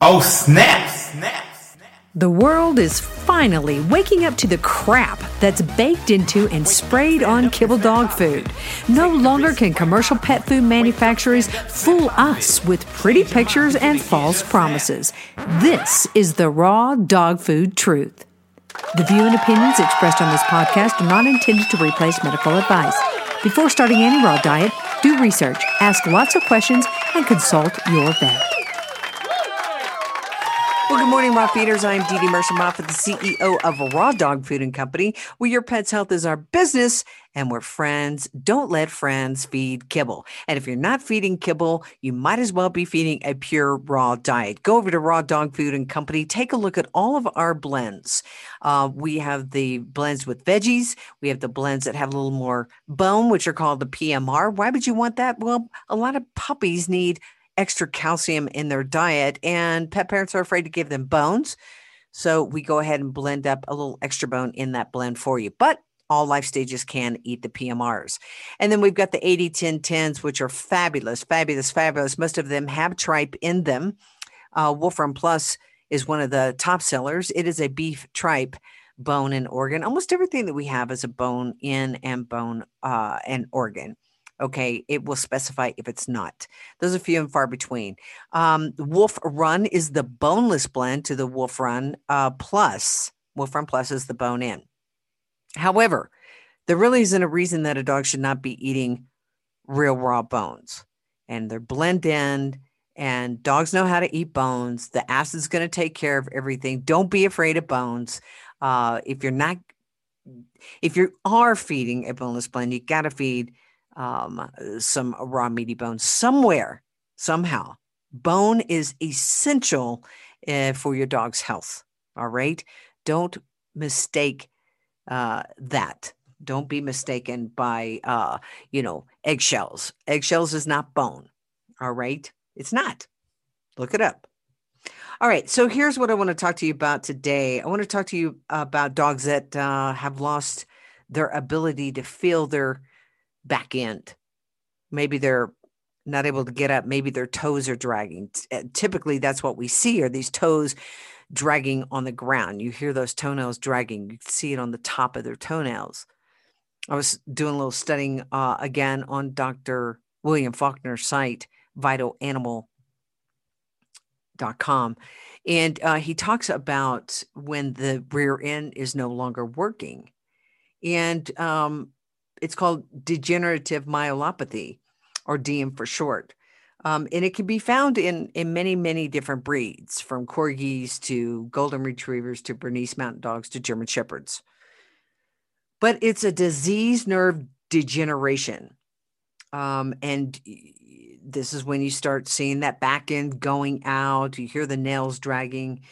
Oh, snap! The world is finally waking up to the crap that's baked into and sprayed on kibble dog food. No longer can commercial pet food manufacturers fool us with pretty pictures and false promises. This is the raw dog food truth. The view and opinions expressed on this podcast are not intended to replace medical advice. Before starting any raw diet, do research, ask lots of questions, and consult your vet. Well, good morning, Raw Feeders. I'm Dee Dee Mercer-Moffat, the CEO of Raw Dog Food and Company, where your pet's health is our business and where friends don't let friends feed kibble. And if you're not feeding kibble, you might as well be feeding a pure raw diet. Go over to Raw Dog Food and Company. Take a look at all of our blends. We have the blends with veggies. We have the blends that have a little more bone, which are called the PMR. Why would you want that? Well, a lot of puppies need extra calcium in their diet, and pet parents are afraid to give them bones. So we go ahead and blend up a little extra bone in that blend for you. But all life stages can eat the PMRs. And then we've got the 80-10-10s, which are fabulous, fabulous, fabulous. Most of them have tripe in them. Wolfram Plus is one of the top sellers. It is a beef tripe bone and organ. Almost everything that we have is a bone in and bone and organ. Okay, it will specify if it's not. Those are few and far between. Wolf Run is the boneless blend to the Wolf Run Plus. Wolf Run Plus is the bone in. However, there really isn't a reason that a dog should not be eating real raw bones. And they're blend in, and dogs know how to eat bones. The acid's going to take care of everything. Don't be afraid of bones. If you are feeding a boneless blend, you got to feed some raw meaty bones somewhere, somehow. Bone is essential for your dog's health. All right. Don't mistake that. Don't be mistaken by, eggshells. Eggshells is not bone. All right. It's not. Look it up. All right. So here's what I want to talk to you about today. I want to talk to you about dogs that have lost their ability to feel their back end. Maybe they're not able to get up. Maybe their toes are dragging. Typically, that's what we see are these toes dragging on the ground. You hear those toenails dragging. You can see it on the top of their toenails. I was doing a little studying again on Dr. William Faulkner's site, vitalanimal.com. And he talks about when the rear end is no longer working. And it's called degenerative myelopathy, or DM for short. And it can be found in many, many different breeds, from corgis to golden retrievers to Bernese Mountain Dogs to German Shepherds. But it's a disease nerve degeneration. And this is when you start seeing that back end going out. You hear the nails dragging.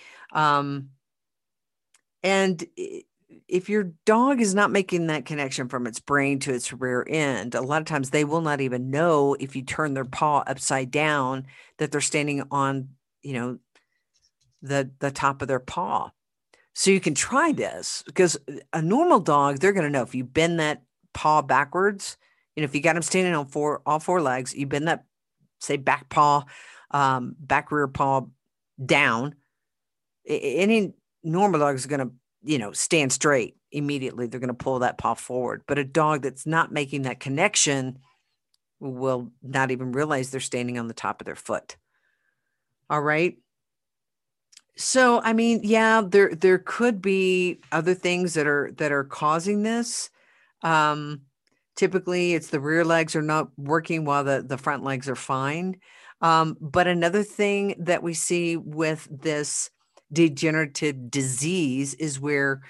If your dog is not making that connection from its brain to its rear end, a lot of times they will not even know if you turn their paw upside down that they're standing on, the top of their paw. So you can try this, because a normal dog, they're going to know if you bend that paw backwards, if you got them standing on all four legs, you bend that, say, back rear paw down. Any normal dog is going to stand straight immediately. They're going to pull that paw forward. But a dog that's not making that connection will not even realize they're standing on the top of their foot. All right. So, there could be other things that are causing this. Typically, it's the rear legs are not working while the front legs are fine. But another thing that we see with this degenerative disease is where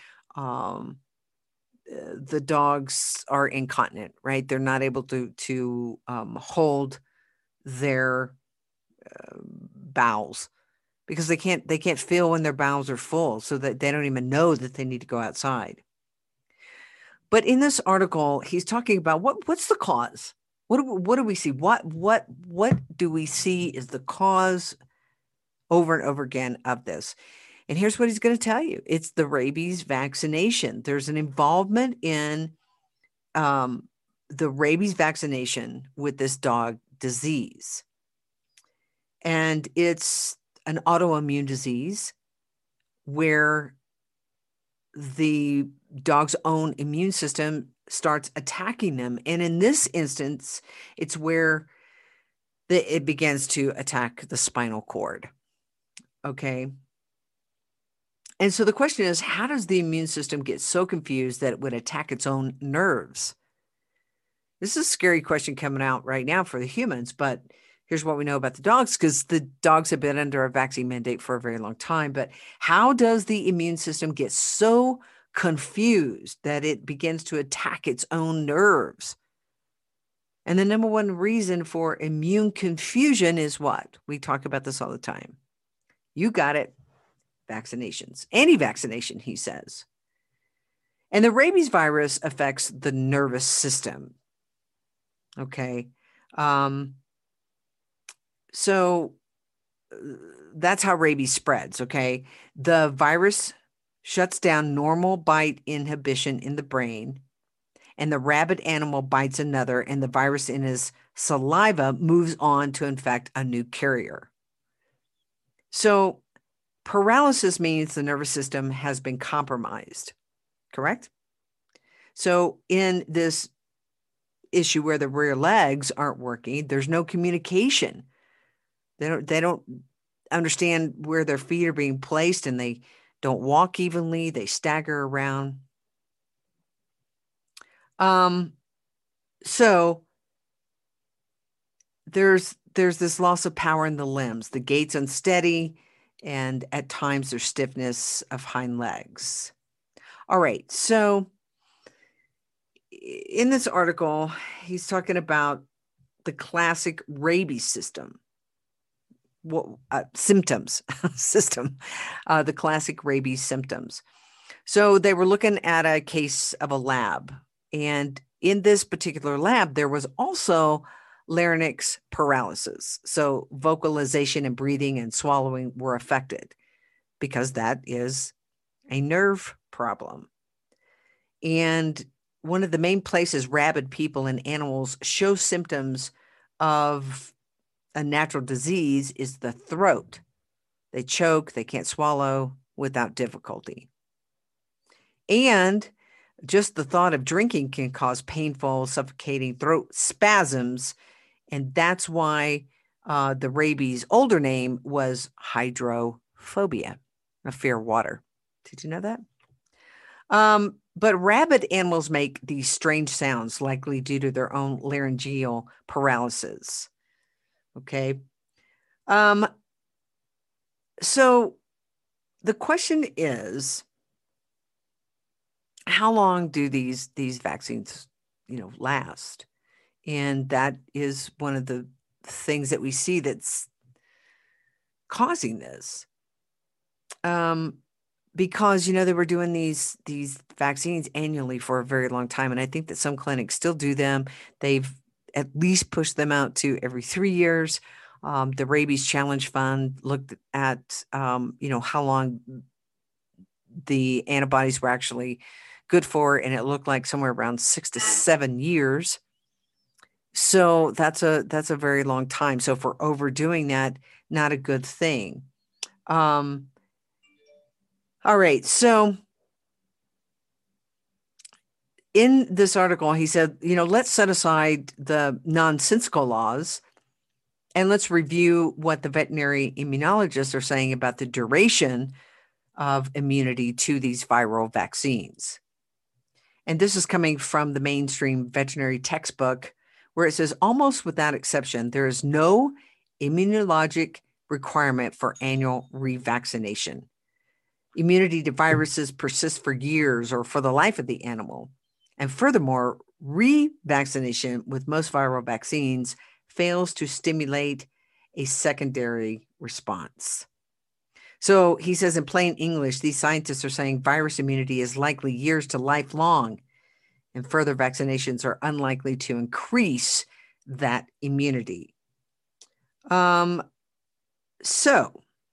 the dogs are incontinent, right? They're not able to hold their bowels, because they can't feel when their bowels are full, so that they don't even know that they need to go outside. But in this article, he's talking about what's the cause. What do we see? What do we see is the cause over and over again of this? And here's what he's going to tell you. It's the rabies vaccination. There's an involvement in the rabies vaccination with this dog disease. And it's an autoimmune disease where the dog's own immune system starts attacking them. And in this instance, it's where it begins to attack the spinal cord. Okay. And so the question is, how does the immune system get so confused that it would attack its own nerves? This is a scary question coming out right now for the humans, but here's what we know about the dogs, because the dogs have been under a vaccine mandate for a very long time. But how does the immune system get so confused that it begins to attack its own nerves? And the number one reason for immune confusion is what? We talk about this all the time. You got it. Vaccinations. Any vaccination, he says. And the rabies virus affects the nervous system. Okay. So that's how rabies spreads. Okay. The virus shuts down normal bite inhibition in the brain, and the rabid animal bites another, and the virus in his saliva moves on to infect a new carrier. So paralysis means the nervous system has been compromised, correct? So in this issue where the rear legs aren't working, there's no communication. They don't understand where their feet are being placed, and they don't walk evenly. They stagger around. So there's this loss of power in the limbs. The gait's unsteady, and at times there's stiffness of hind legs. All right. So in this article, he's talking about the classic rabies system. Symptoms system, the classic rabies symptoms. So they were looking at a case of a lab, and in this particular lab, there was also larynx paralysis. So vocalization and breathing and swallowing were affected because that is a nerve problem. And one of the main places rabid people and animals show symptoms of a natural disease is the throat. They choke, they can't swallow without difficulty. And just the thought of drinking can cause painful, suffocating throat spasms. And that's why the rabies' older name was hydrophobia, a fear of water. Did you know that? But rabid animals make these strange sounds, likely due to their own laryngeal paralysis. Okay. So the question is, how long do these vaccines, last? And that is one of the things that we see that's causing this. Because, they were doing these vaccines annually for a very long time. And I think that some clinics still do them. They've at least pushed them out to every 3 years. The Rabies Challenge Fund looked at, how long the antibodies were actually good for, and it looked like somewhere around 6 to 7 years. So that's a very long time. So if we're overdoing that, not a good thing. All right. So in this article, he said, let's set aside the nonsensical laws and let's review what the veterinary immunologists are saying about the duration of immunity to these viral vaccines. And this is coming from the mainstream veterinary textbook, where it says, almost without exception, there is no immunologic requirement for annual revaccination. Immunity to viruses persists for years or for the life of the animal. And furthermore, revaccination with most viral vaccines fails to stimulate a secondary response. So he says in plain English, these scientists are saying virus immunity is likely years to lifelong, and further vaccinations are unlikely to increase that immunity. So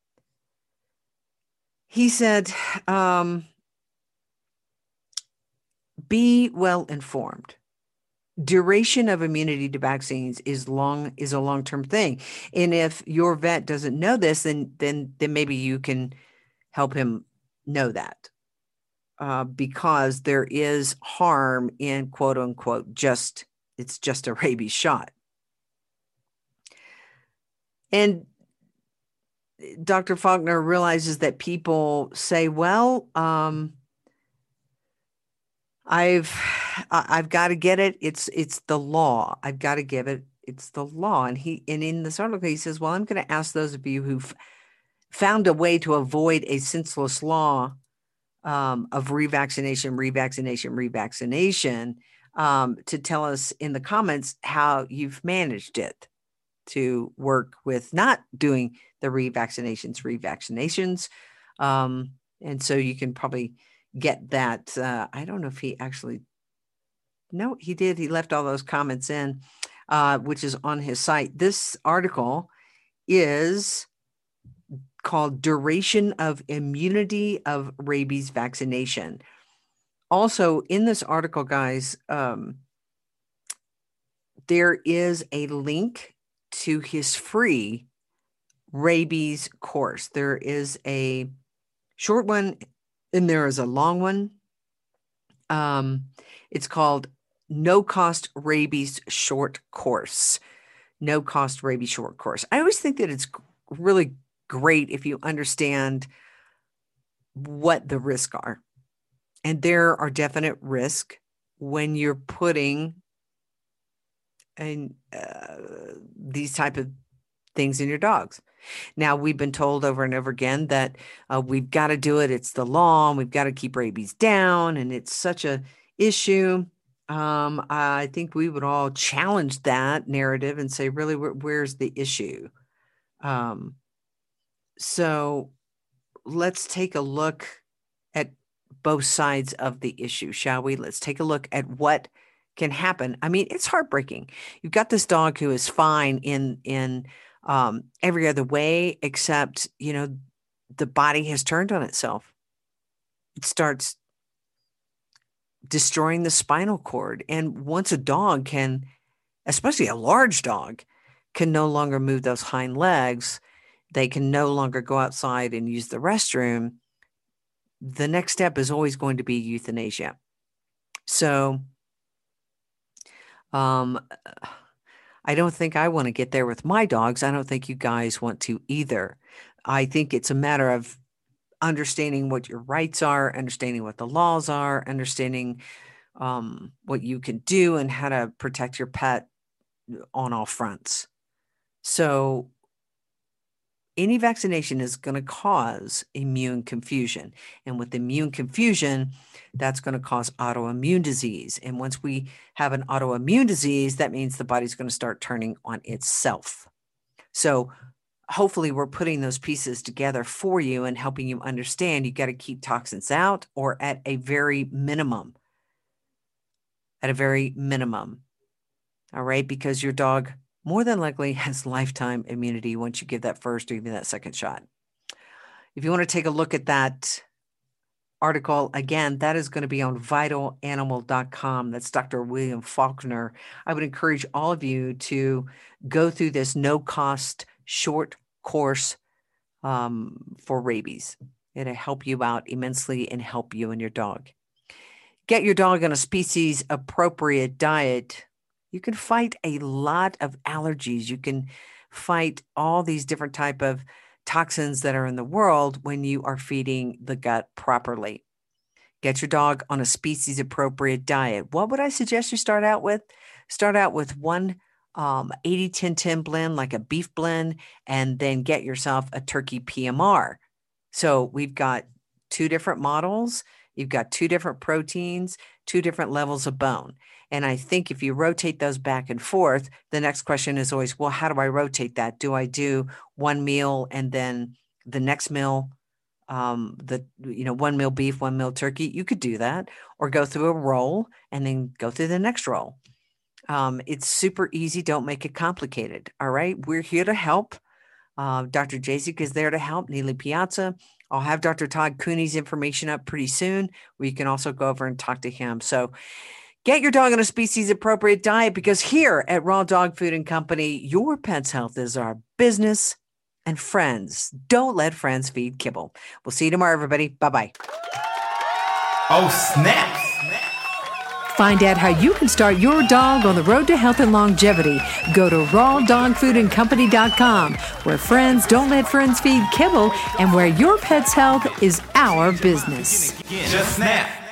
he said, be well informed. duration of immunity to vaccines is a long-term thing. And if your vet doesn't know this, then maybe you can help him know that. Because there is harm in quote unquote, it's just a rabies shot. And Dr. Faulkner realizes that people say, well, I've got to get it. It's the law. I've got to give it. It's the law. And in this article, he says, well, I'm going to ask those of you who've found a way to avoid a senseless law of revaccination, to tell us in the comments how you've managed it to work with not doing the revaccinations. And so you can probably get that. I don't know if he actually, no, he did. He left all those comments in, which is on his site. This article is called Duration of Immunity of Rabies Vaccination. Also in this article, guys, there is a link to his free rabies course. There is a short one and there is a long one. It's called No Cost Rabies Short Course. No Cost Rabies Short Course. I always think that it's really great if you understand what the risks are. And there are definite risks when you're putting these type of things in your dogs. Now, we've been told over and over again that we've got to do it. It's the law, and we've got to keep rabies down, and it's such a issue. I think we would all challenge that narrative and say, really, where's the issue? So let's take a look at both sides of the issue, shall we? Let's take a look at what can happen. I mean, it's heartbreaking. You've got this dog who is fine in every other way, except, the body has turned on itself. It starts destroying the spinal cord. And once a dog can, especially a large dog, can no longer move those hind legs, they can no longer go outside and use the restroom, the next step is always going to be euthanasia. So, I don't think I want to get there with my dogs. I don't think you guys want to either. I think it's a matter of understanding what your rights are, understanding what the laws are, understanding what you can do and how to protect your pet on all fronts. So any vaccination is going to cause immune confusion. And with immune confusion, that's going to cause autoimmune disease. And once we have an autoimmune disease, that means the body's going to start turning on itself. So hopefully we're putting those pieces together for you and helping you understand you got to keep toxins out, or at a very minimum. All right, because your dog more than likely has lifetime immunity once you give that first or even that second shot. If you want to take a look at that article, again, that is going to be on vitalanimal.com. That's Dr. William Faulkner. I would encourage all of you to go through this no-cost short course for rabies. It'll help you out immensely and help you and your dog. Get your dog on a species-appropriate diet. You can fight a lot of allergies. You can fight all these different type of toxins that are in the world when you are feeding the gut properly. Get your dog on a species-appropriate diet. What would I suggest you start out with? Start out with one 80-10-10 blend, like a beef blend, and then get yourself a turkey PMR. So we've got 2 different models. You've got 2 different proteins, 2 different levels of bone. And I think if you rotate those back and forth, the next question is always, well, how do I rotate that? Do I do one meal and then the next meal, 1 meal beef, 1 meal turkey? You could do that, or go through a roll and then go through the next roll. It's super easy. Don't make it complicated. All right. We're here to help. Dr. Jasek is there to help. Neely Piazza. I'll have Dr. Todd Cooney's information up pretty soon, where you can also go over and talk to him. So Get your dog on a species-appropriate diet because here at Raw Dog Food and Company, your pet's health is our business. And friends, don't let friends feed kibble. We'll see you tomorrow, everybody. Bye-bye. Oh, snap! Find out how you can start your dog on the road to health and longevity. Go to rawdogfoodandcompany.com, where friends don't let friends feed kibble and where your pet's health is our business. Just snap.